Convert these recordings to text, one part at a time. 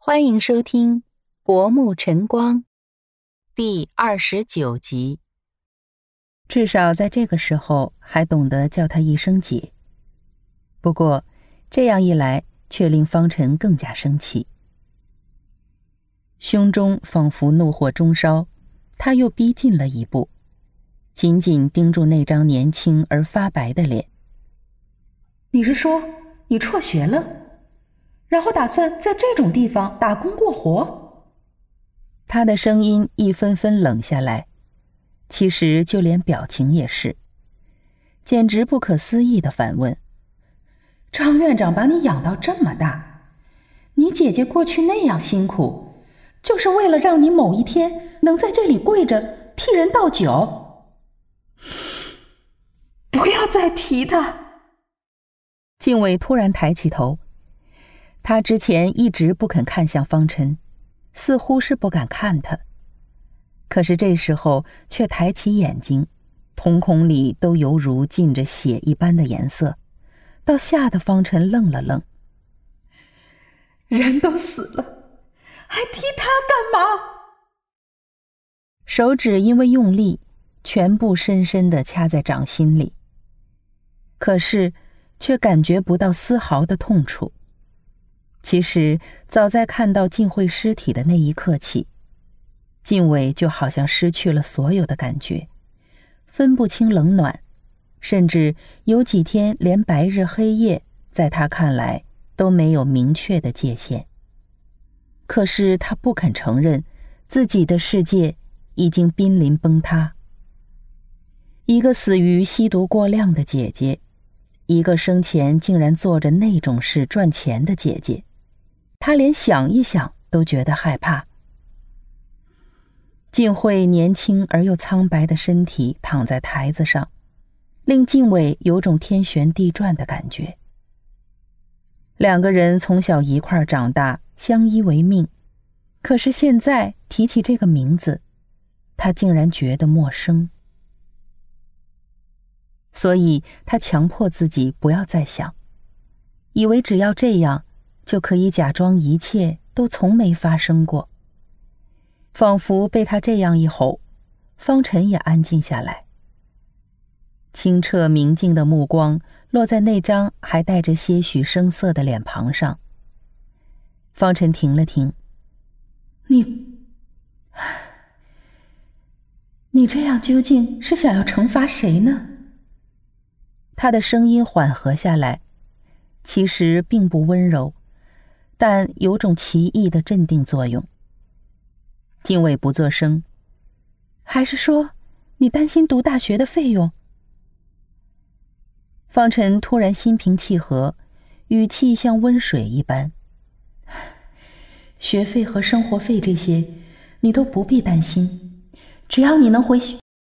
欢迎收听《薄暮晨光》第29集。至少在这个时候还懂得叫她一声姐。不过这样一来却令方晨更加生气，胸中仿佛怒火中烧，他又逼近了一步，紧紧盯住那张年轻而发白的脸。 你是说你辍学了，然后打算在这种地方打工过活？ 他的声音一分分冷下来，其实就连表情也是，简直不可思议地反问： 张院长把你养到这么大，你姐姐过去那样辛苦，就是为了让你某一天能在这里跪着替人倒酒？不要再提他！ 静伟突然抬起头，他之前一直不肯看向方晨，似乎是不敢看他，可是这时候却抬起眼睛，瞳孔里都犹如浸着血一般的颜色，倒吓得方晨愣了愣。 人都死了，还提他干嘛？ 手指因为用力，全部深深地掐在掌心里，可是却感觉不到丝毫的痛楚。其实早在看到晋慧尸体的那一刻起，晋伟就好像失去了所有的感觉，分不清冷暖，甚至有几天连白日黑夜在他看来都没有明确的界限。可是他不肯承认自己的世界已经濒临崩塌。一个死于吸毒过量的姐姐，一个生前竟然做着那种事赚钱的姐姐，他连想一想都觉得害怕。晋慧年轻而又苍白的身体躺在台子上，令晋伟有种天旋地转的感觉。两个人从小一块长大，相依为命，可是现在提起这个名字，他竟然觉得陌生。所以他强迫自己不要再想，以为只要这样就可以假装一切都从没发生过。仿佛被他这样一吼，方晨也安静下来，清澈明净的目光落在那张还带着些许生涩的脸庞上。方晨停了停： 你这样究竟是想要惩罚谁呢？ 他的声音缓和下来，其实并不温柔，但有种奇异的镇定作用。晋伟不作声： 还是说你担心读大学的费用？ 方晨突然心平气和，语气像温水一般： 学费和生活费这些你都不必担心，只要你能回去。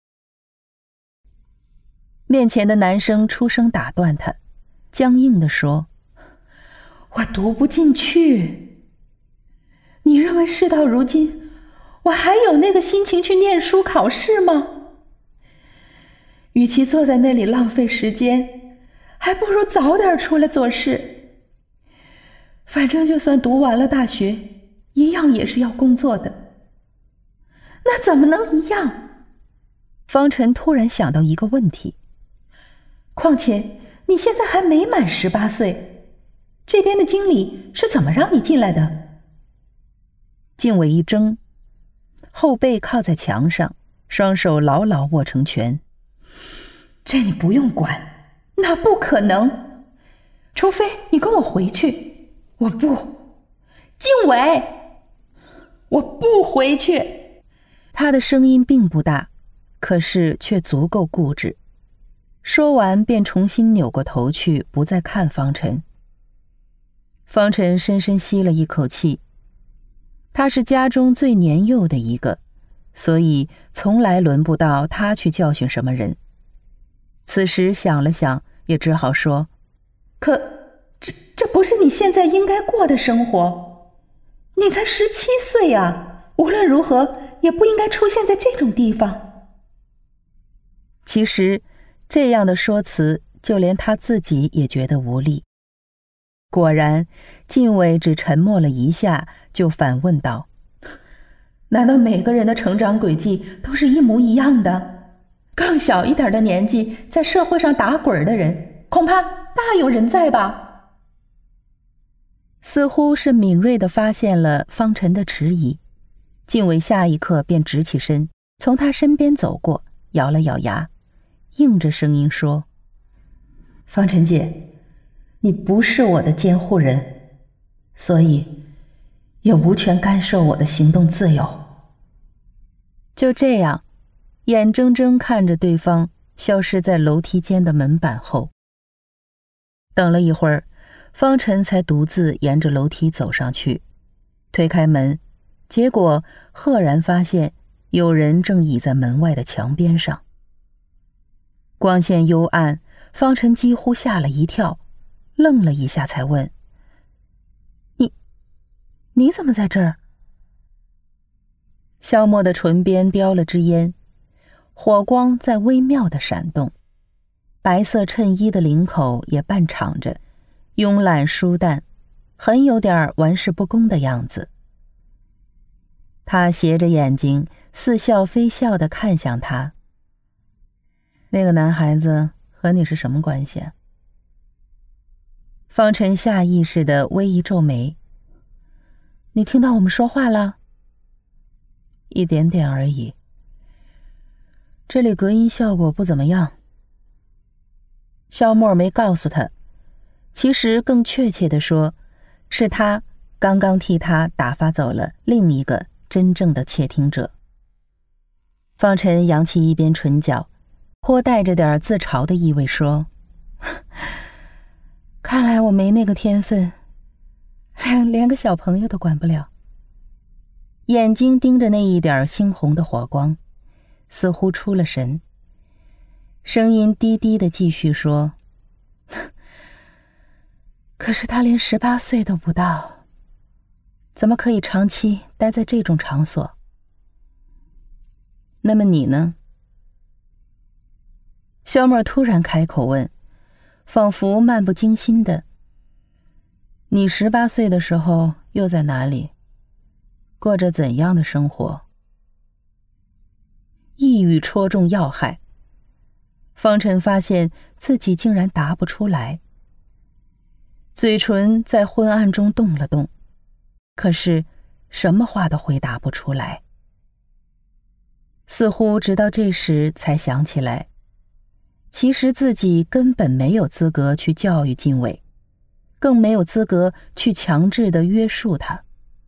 面前的男生出声打断他，僵硬地说： 我读不进去。你认为事到如今我还有那个心情去念书考试吗？与其坐在那里浪费时间，还不如早点出来做事。反正就算读完了大学，一样也是要工作的。那怎么能一样？ 方晨突然想到一个问题。 况且你现在还没满18岁，这边的经理是怎么让你进来的？ 晋伟一怔，后背靠在墙上，双手牢牢握成拳。 这你不用管，那不可能，除非你跟我回去。我不，晋伟，我不回去。 他的声音并不大，可是却足够固执。说完便重新扭过头去，不再看方晨。方晨深深吸了一口气，他是家中最年幼的一个，所以从来轮不到他去教训什么人。此时想了想，也只好说： 可这不是你现在应该过的生活，你才17岁啊，无论如何也不应该出现在这种地方。 其实这样的说辞，就连他自己也觉得无力。果然，晋伟只沉默了一下， 就反问道： 难道每个人的成长轨迹都是一模一样的？更小一点的年纪在社会上打滚的人，恐怕大有人在吧？ 似乎是敏锐地发现了方晨的迟疑，靳伟下一刻便直起身，从他身边走过，咬了咬牙，硬着声音说： 方晨姐，你不是我的监护人，所以也无权干涉我的行动自由。 就这样，眼睁睁看着对方消失在楼梯间的门板后。等了一会儿，方晨才独自沿着楼梯走上去，推开门，结果赫然发现有人正倚在门外的墙边上。光线幽暗，方晨几乎吓了一跳，愣了一下才问：你怎么在这儿？萧默的唇边叼了支烟，火光在微妙的闪动，白色衬衣的领口也半敞着，慵懒舒淡，很有点玩世不恭的样子。他斜着眼睛，似笑非笑地看向他。那个男孩子和你是什么关系啊？方晨下意识地微一皱眉。你听到我们说话了？一点点而已。这里隔音效果不怎么样。萧默没告诉他，其实更确切地说，是他刚刚替他打发走了另一个真正的窃听者。方晨扬起一边唇角，颇带着点自嘲的意味说：看来我没那个天分，连个小朋友都管不了。眼睛盯着那一点猩红的火光，似乎出了神。声音低低的继续说：可是他连18岁都不到，怎么可以长期待在这种场所？那么你呢？萧默突然开口问，仿佛漫不经心的：你18岁的时候又在哪里？过着怎样的生活？一语戳中要害，方晨发现自己竟然答不出来，嘴唇在昏暗中动了动，可是什么话都回答不出来。似乎直到这时才想起来，其实自己根本没有资格去教育靳伟，更没有资格去强制地约束他。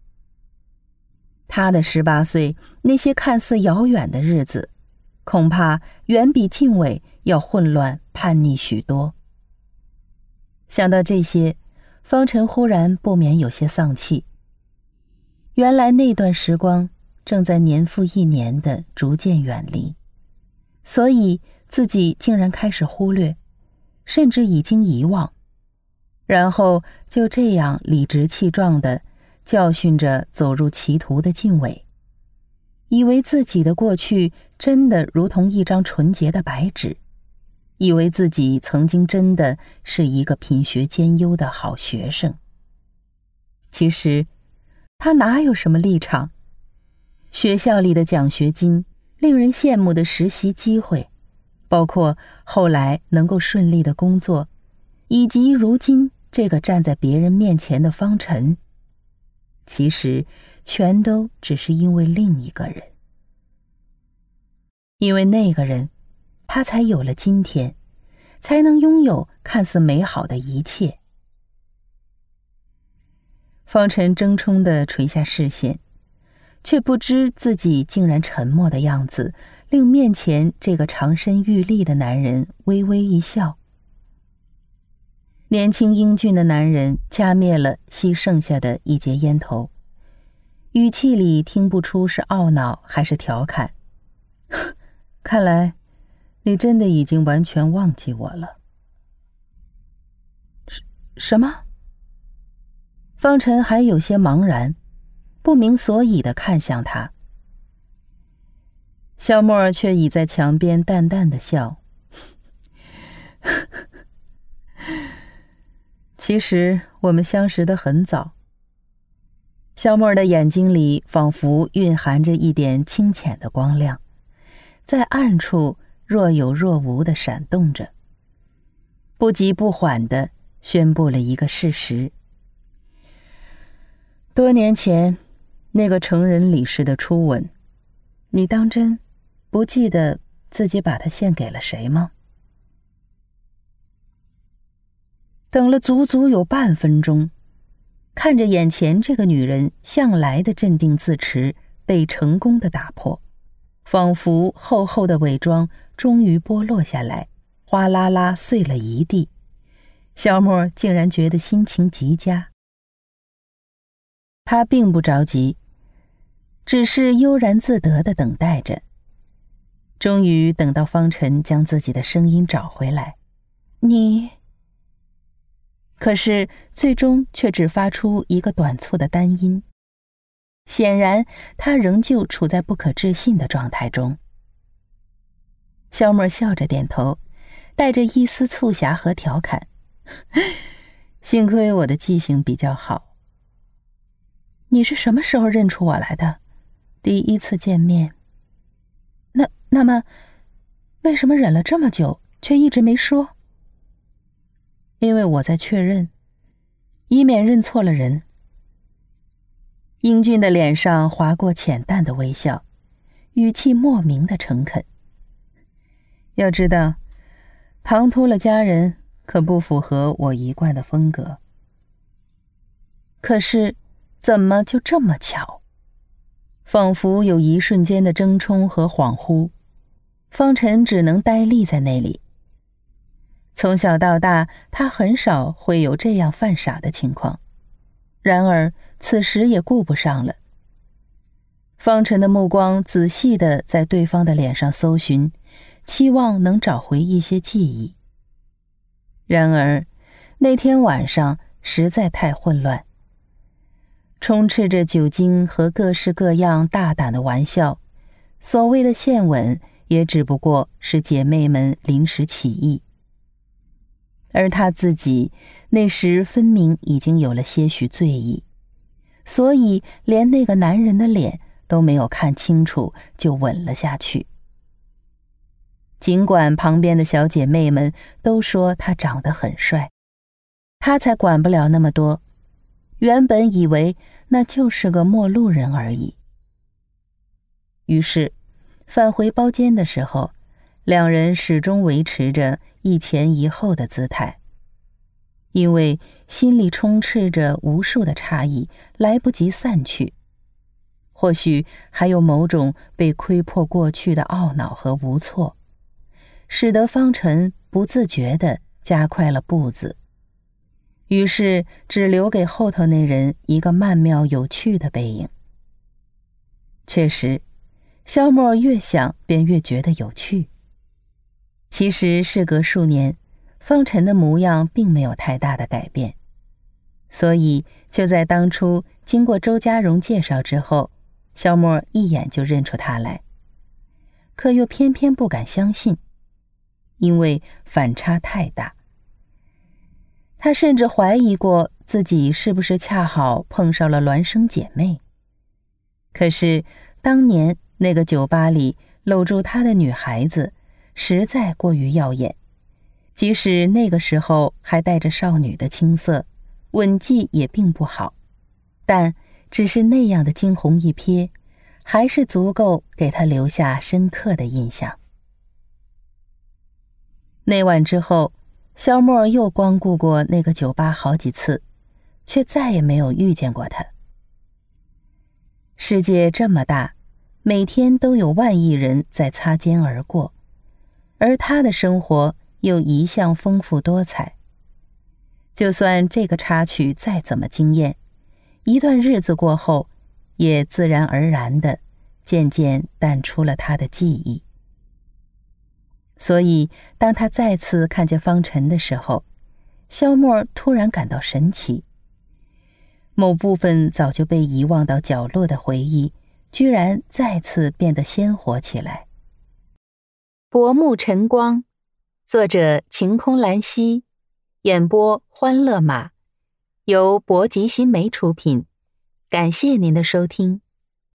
他的18岁，那些看似遥远的日子，恐怕远比靳伟要混乱叛逆许多。想到这些，方晨忽然不免有些丧气。原来那段时光正在年复一年的逐渐远离，所以自己竟然开始忽略，甚至已经遗忘，然后就这样理直气壮地教训着走入歧途的靳伟，以为自己的过去真的如同一张纯洁的白纸，以为自己曾经真的是一个品学兼优的好学生。其实他哪有什么立场？学校里的奖学金，令人羡慕的实习机会，包括后来能够顺利的工作，以及如今这个站在别人面前的方晨，其实全都只是因为另一个人。因为那个人，他才有了今天，才能拥有看似美好的一切。方晨怔忡地垂下视线，却不知自己竟然沉默的样子，令面前这个长身玉立的男人微微一笑。年轻英俊的男人掐灭了吸剩下的一截烟头，语气里听不出是懊恼还是调侃。看来你真的已经完全忘记我了。什么？方晨还有些茫然，不明所以地看向他。萧默却倚在墙边淡淡的笑。其实我们相识得很早。 萧沫的眼睛里仿佛蕴含着一点清浅的光亮，在暗处若有若无地闪动着，不急不缓地宣布了一个事实：多年前那个成人礼时的初吻，你当真不记得自己把它献给了谁吗？等了足足有半分钟，看着眼前这个女人向来的镇定自持被成功的打破，仿佛厚厚的伪装终于剥落下来，哗啦啦碎了一地，萧沫竟然觉得心情极佳。他并不着急，只是悠然自得地等待着。终于等到方晨将自己的声音找回来，你……可是最终却只发出一个短促的单音，显然他仍旧处在不可置信的状态中。萧沫笑着点头，带着一丝促狭和调侃：幸亏我的记性比较好。你是什么时候认出我来的？第一次见面。那么为什么忍了这么久却一直没说？因为我在确认，以免认错了人。英俊的脸上划过浅淡的微笑，语气莫名的诚恳。要知道，唐突了家人可不符合我一贯的风格。可是怎么就这么巧？仿佛有一瞬间的争冲和恍惚，方晨只能呆立在那里。从小到大，他很少会有这样犯傻的情况，然而此时也顾不上了。方晨的目光仔细地在对方的脸上搜寻，期望能找回一些记忆。然而那天晚上实在太混乱，充斥着酒精和各式各样大胆的玩笑，所谓的献吻也只不过是姐妹们临时起意。而他自己那时分明已经有了些许醉意，所以连那个男人的脸都没有看清楚就吻了下去。尽管旁边的小姐妹们都说他长得很帅，他才管不了那么多，原本以为那就是个陌路人而已。于是返回包间的时候，两人始终维持着一前一后的姿态，因为心里充斥着无数的诧异，来不及散去。或许还有某种被窥破过去的懊恼和无措，使得方晨不自觉地加快了步子，于是只留给后头那人一个曼妙有趣的背影。确实，萧沫越想便越觉得有趣。其实事隔数年，方晨的模样并没有太大的改变，所以就在当初经过周家荣介绍之后，萧沫一眼就认出他来，可又偏偏不敢相信，因为反差太大。他甚至怀疑过自己是不是恰好碰上了孪生姐妹。可是当年那个酒吧里搂住他的女孩子实在过于耀眼，即使那个时候还带着少女的青涩，吻技也并不好，但只是那样的惊鸿一瞥，还是足够给他留下深刻的印象。那晚之后，萧沫又光顾过那个酒吧好几次，却再也没有遇见过他。世界这么大，每天都有万亿人在擦肩而过，而他的生活又一向丰富多彩。就算这个插曲再怎么惊艳，一段日子过后，也自然而然地渐渐淡出了他的记忆。所以当他再次看见方晨的时候，萧沫突然感到神奇，某部分早就被遗忘到角落的回忆，居然再次变得鲜活起来。薄暮晨光，作者晴空兰溪，演播欢乐马，由博吉新媒出品， 感谢您的收听。